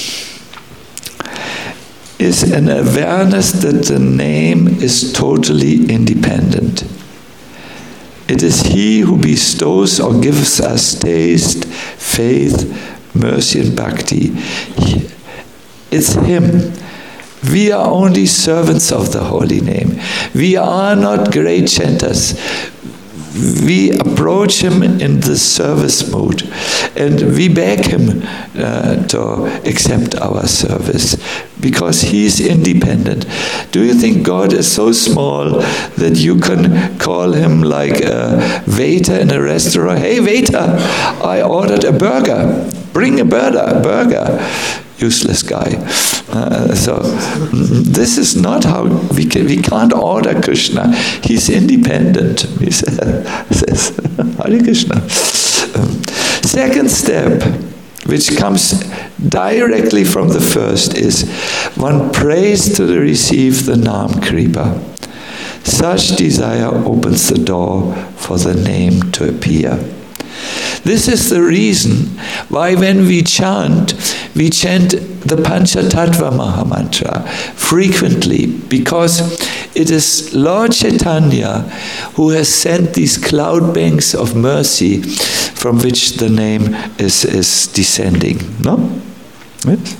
is an awareness that the name is totally independent. It is He who bestows or gives us taste, faith, mercy and bhakti. It's Him. We are only servants of the holy name. We are not great chanters. We approach Him in the service mood, and we beg Him uh, to accept our service because He is independent. Do you think God is so small that you can call Him like a waiter in a restaurant? Hey waiter, I ordered a burger. Bring a burger. burger. Useless guy. Uh, so this is not how we can. We can't order Krishna. He's independent. He says, Hare Krishna. Um, second step, which comes directly from the first, is one prays to receive the Nam Kripa. Such desire opens the door for the name to appear. This is the reason why when we chant, we chant the Panchatattva Mahamantra frequently because it is Lord Chaitanya who has sent these cloud banks of mercy from which the name is, is descending. No? Yes?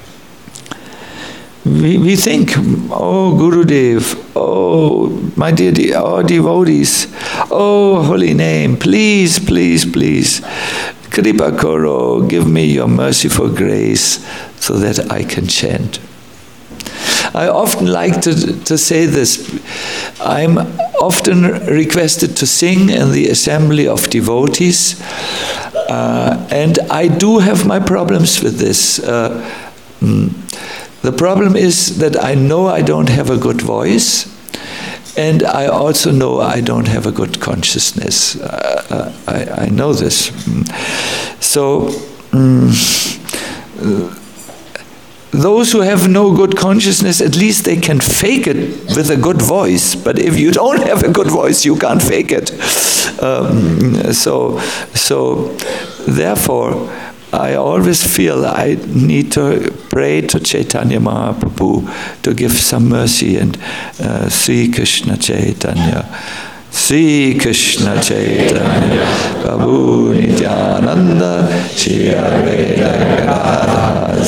We, we think, oh Gurudev, oh my dear de- oh, devotees, oh holy name, please, please, please, Kripa Koro, give me your merciful grace so that I can chant. I often like to, to say this. I'm often requested to sing in the assembly of devotees, uh, and I do have my problems with this. Uh, mm, The problem is that I know I don't have a good voice, and I also know I don't have a good consciousness. Uh, I, I know this. So, um, those who have no good consciousness, at least they can fake it with a good voice. But if you don't have a good voice, you can't fake it. Um, so, so, therefore, I always feel I need to pray to Chaitanya Mahaprabhu to give some mercy, and uh, Sri Krishna Chaitanya, Sri Krishna Chaitanya, Prabhu Nityananda, Shri Advaita Gadadhara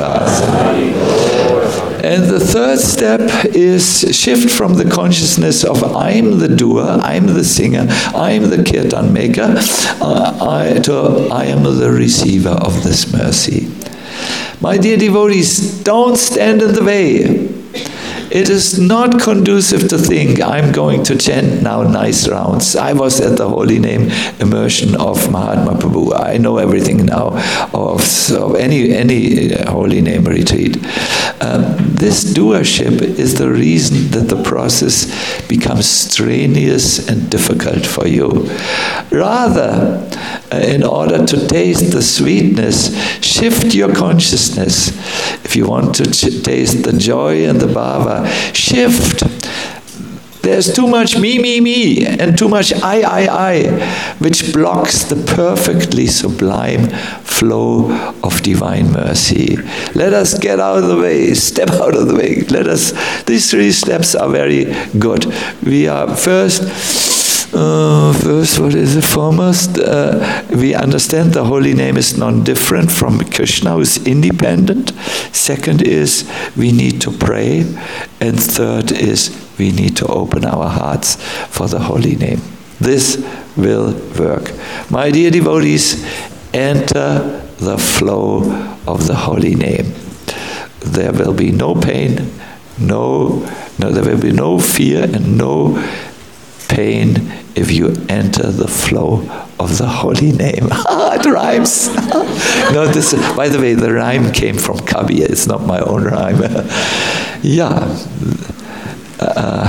Srivasa. And the third step is shift from the consciousness of I'm the doer, I'm the singer, I'm the kirtan maker, uh, I, to I am the receiver of this mercy. My dear devotees, don't stand in the way. It is not conducive to think I'm going to chant now nice rounds. I was at the Holy Name immersion of Mahatma Prabhu. I know everything now of, of any any Holy Name retreat. Um, this doership is the reason that the process becomes strenuous and difficult for you. Rather, uh, in order to taste the sweetness, shift your consciousness. If you want to ch- taste the joy and the bhava, shift. There's too much me, me, me, and too much I, I, I, which blocks the perfectly sublime flow of divine mercy. Let us get out of the way, step out of the way. Let us, these three steps are very good. We are first, Uh, first, what is it foremost? Uh, we understand the holy name is non-different from Krishna, who is independent. Second is we need to pray. And third is we need to open our hearts for the holy name. This will work. My dear devotees, enter the flow of the holy name. There will be no pain, no, no, there will be no fear and no pain if you enter the flow of the holy name. It rhymes. No, this, by the way, the rhyme came from Kabir. It's not my own rhyme. Yeah. Uh,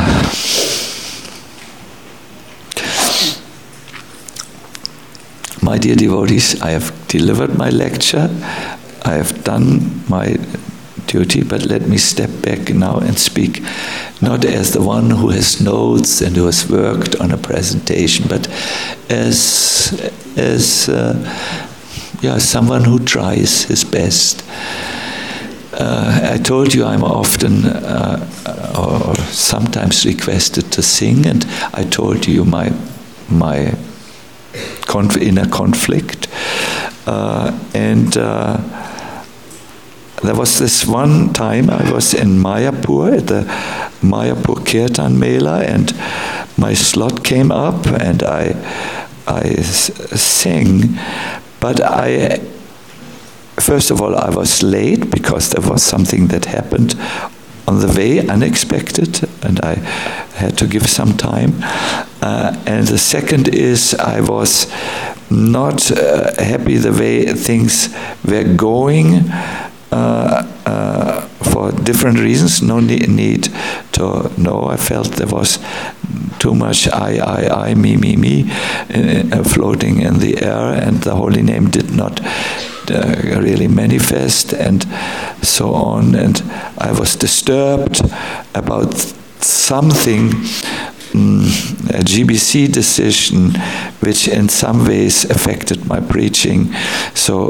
my dear devotees, I have delivered my lecture. I have done my duty, but let me step back now and speak not as the one who has notes and who has worked on a presentation, but as as uh, yeah, someone who tries his best. Uh, I told you I'm often uh, or sometimes requested to sing, and I told you my my conf- inner conflict, uh, and. Uh, There was this one time I was in Mayapur at the Mayapur Kirtan Mela, and my slot came up and I I sang, but I first of all I was late because there was something that happened on the way, unexpected, and I had to give some time. Uh, and the second is I was not uh, happy the way things were going. Uh, uh, for different reasons, no ne- need to know. I felt there was too much I, I, I, me, me, me uh, floating in the air, and the holy name did not uh, really manifest, and so on. And I was disturbed about something, um, a G B C decision, which in some ways affected my preaching. So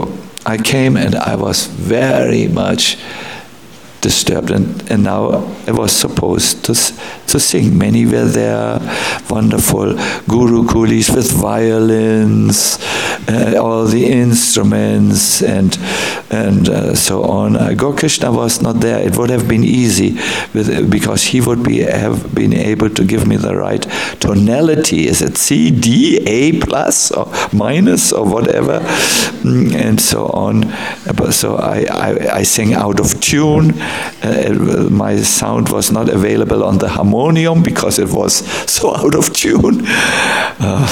I came and I was very much disturbed, and, and now I was supposed to to sing. Many were there, wonderful guru coolies with violins, uh, all the instruments, and and uh, so on. Uh, Gaur Krishna was not there. It would have been easy with, because he would be have been able to give me the right tonality. Is it C, D, A plus or minus or whatever, and so on. But so I I, I sang out of tune. Uh, my sound was not available on the harmonium because it was so out of tune. Uh,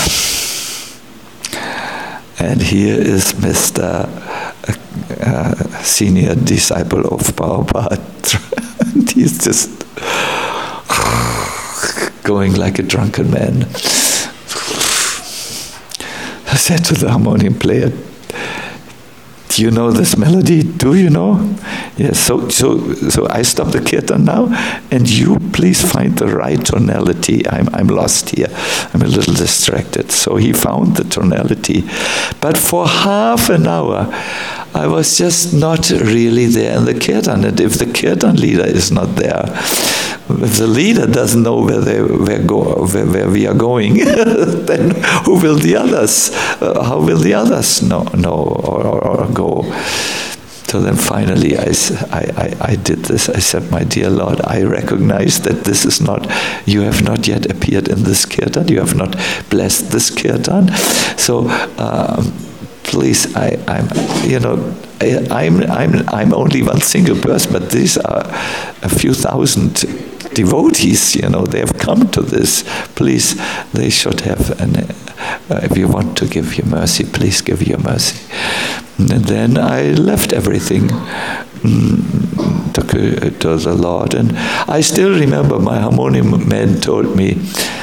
and here is Mister Uh, uh, senior disciple of Prabhupada. And he's just going like a drunken man. I said to the harmonium player, "Do you know this melody? Do you know?" Yes, so so so I stop the kirtan now, and you please find the right tonality. I'm I'm lost here. I'm a little distracted. So he found the tonality. But for half an hour, I was just not really there in the kirtan. And if the kirtan leader is not there, if the leader doesn't know where they where go where, where we are going, then who will the others? Uh, how will the others know know or, or, or go? So then finally I, I, I did this. I said, "My dear Lord, I recognize that this is not, you have not yet appeared in this kirtan. You have not blessed this kirtan. So um, please, I, I'm, you know, I, I'm, I'm, I'm only one single person, but these are a few thousand devotees, you know, they have come to this. Please, they should have an, uh, if you want to give your mercy, please give your mercy." And then I left everything mm, to, to the Lord. And I still remember my harmonium man told me,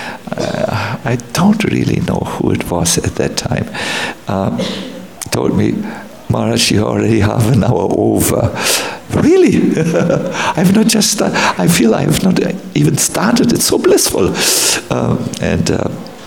uh, I don't really know who it was at that time, uh, told me, "Maharaj, you're already half an hour over." Really? I've not just start, I feel I have not even started. It's so blissful. Um, and uh,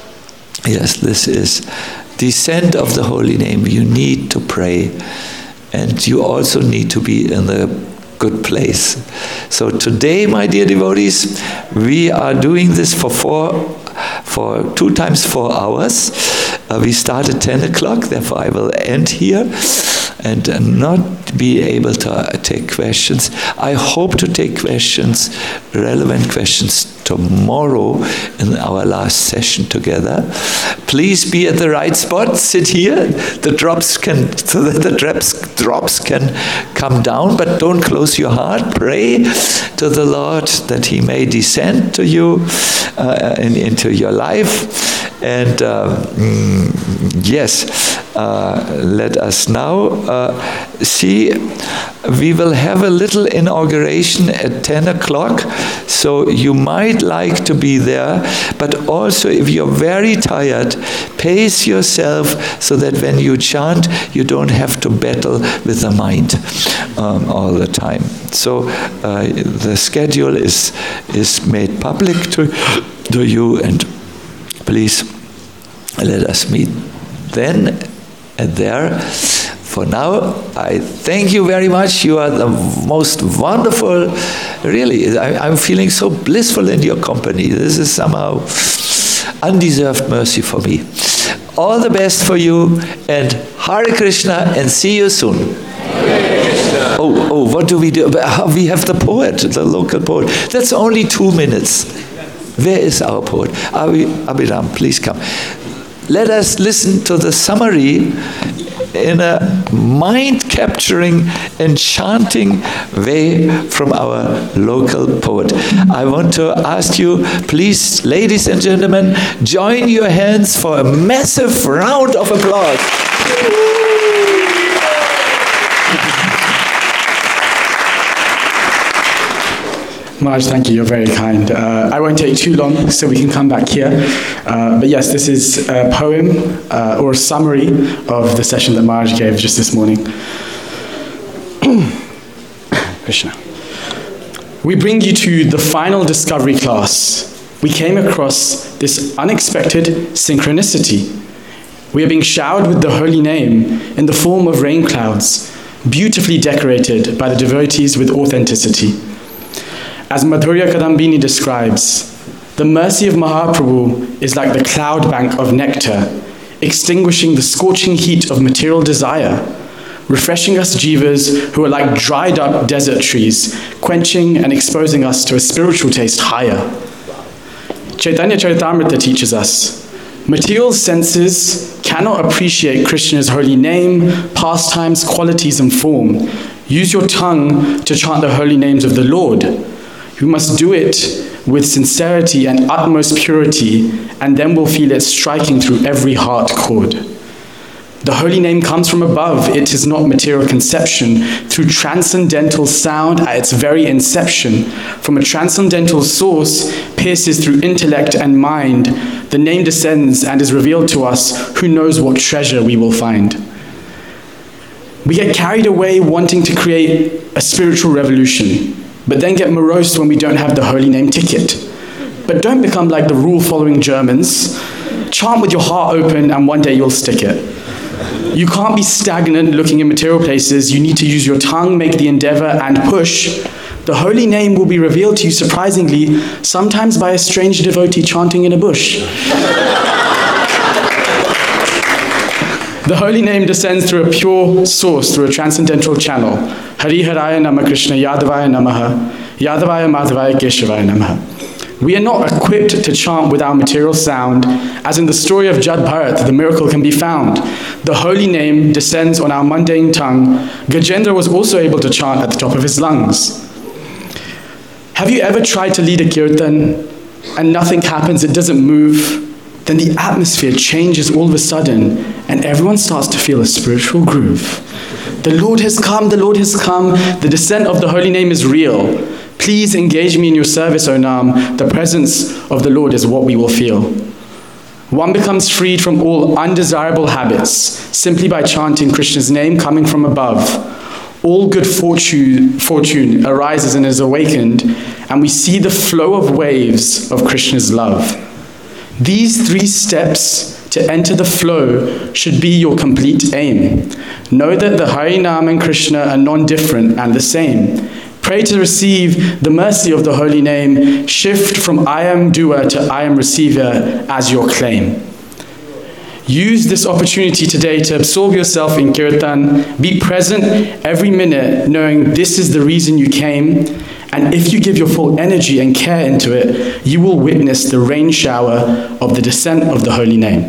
yes, this is descent of the holy name. You need to pray, and you also need to be in the good place. So today, my dear devotees, we are doing this for four, for two times four hours. Uh, we start at ten o'clock, therefore I will end here and uh, not be able to uh, take questions. I hope to take questions, relevant questions, tomorrow in our last session together. Please be at the right spot, sit here, the drops can, so that the drops, drops can come down, but don't close your heart. Pray to the Lord that He may descend to you, uh, in, into your life. And uh, mm, yes, uh, let us now uh, see, we will have a little inauguration at ten o'clock, so you might like to be there, but also if you're very tired, pace yourself so that when you chant, you don't have to battle with the mind um, all the time. So uh, the schedule is, is made public to, to you, and please let us meet then and there. For now, I thank you very much. You are the most wonderful, really, I, I'm feeling so blissful in your company. This is somehow undeserved mercy for me. All the best for you, and Hare Krishna, and see you soon. Oh, oh, what do we do? We have the poet, the local poet. That's only two minutes. Where is our poet? Abhi, Abhiram, please come. Let us listen to the summary in a mind-capturing, enchanting way from our local poet. I want to ask you, please, ladies and gentlemen, join your hands for a massive round of applause. Maharaj, thank you. You're very kind. Uh, I won't take too long, so we can come back here. Uh, but yes, this is a poem uh, or a summary of the session that Maharaj gave just this morning. Krishna. We bring you to the final discovery class. We came across this unexpected synchronicity. We are being showered with the holy name in the form of rain clouds, beautifully decorated by the devotees with authenticity. As Madhurya Kadambini describes, the mercy of Mahaprabhu is like the cloud bank of nectar, extinguishing the scorching heat of material desire, refreshing us jivas who are like dried up desert trees, quenching and exposing us to a spiritual taste higher. Chaitanya Charitamrita teaches us, material senses cannot appreciate Krishna's holy name, pastimes, qualities, and form. Use your tongue to chant the holy names of the Lord. You must do it with sincerity and utmost purity, and then we'll feel it striking through every heart chord. The holy name comes from above. It is not material conception. Through transcendental sound at its very inception, from a transcendental source, pierces through intellect and mind, the name descends and is revealed to us. Who knows what treasure we will find? We get carried away wanting to create a spiritual revolution, but then get morose when we don't have the holy name ticket. But don't become like the rule-following Germans. Chant with your heart open and one day you'll stick it. You can't be stagnant looking in material places. You need to use your tongue, make the endeavor, and push. The holy name will be revealed to you surprisingly, sometimes by a strange devotee chanting in a bush. The holy name descends through a pure source, through a transcendental channel. Hari Haraya Nama Krishna Yadavaya Namaha, Yadavaya Madhavaya Keshavaya Namaha. We are not equipped to chant with our material sound, as in the story of Jad Bharat, the miracle can be found. The holy name descends on our mundane tongue. Gajendra was also able to chant at the top of his lungs. Have you ever tried to lead a kirtan and nothing happens, it doesn't move? Then the atmosphere changes all of a sudden and everyone starts to feel a spiritual groove. The Lord has come, the Lord has come. The descent of the holy name is real. Please engage me in your service, O Nam. The presence of the Lord is what we will feel. One becomes freed from all undesirable habits simply by chanting Krishna's name coming from above. All good fortune, fortune arises and is awakened, and we see the flow of waves of Krishna's love. These three steps to enter the flow should be your complete aim. Know that the Harinam and Krishna are non-different and the same. Pray to receive the mercy of the holy name. Shift from I am doer to I am receiver as your claim. Use this opportunity today to absorb yourself in kirtan. Be present every minute, knowing this is the reason you came. And if you give your full energy and care into it, you will witness the rain shower of the descent of the holy name.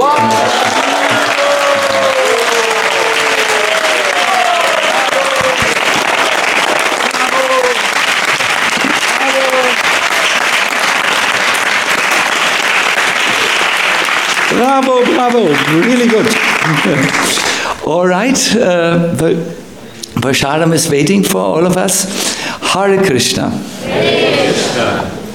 Bravo, bravo, really good. All right, uh, Varsharam is waiting for all of us. Hare Krishna. Hare Krishna.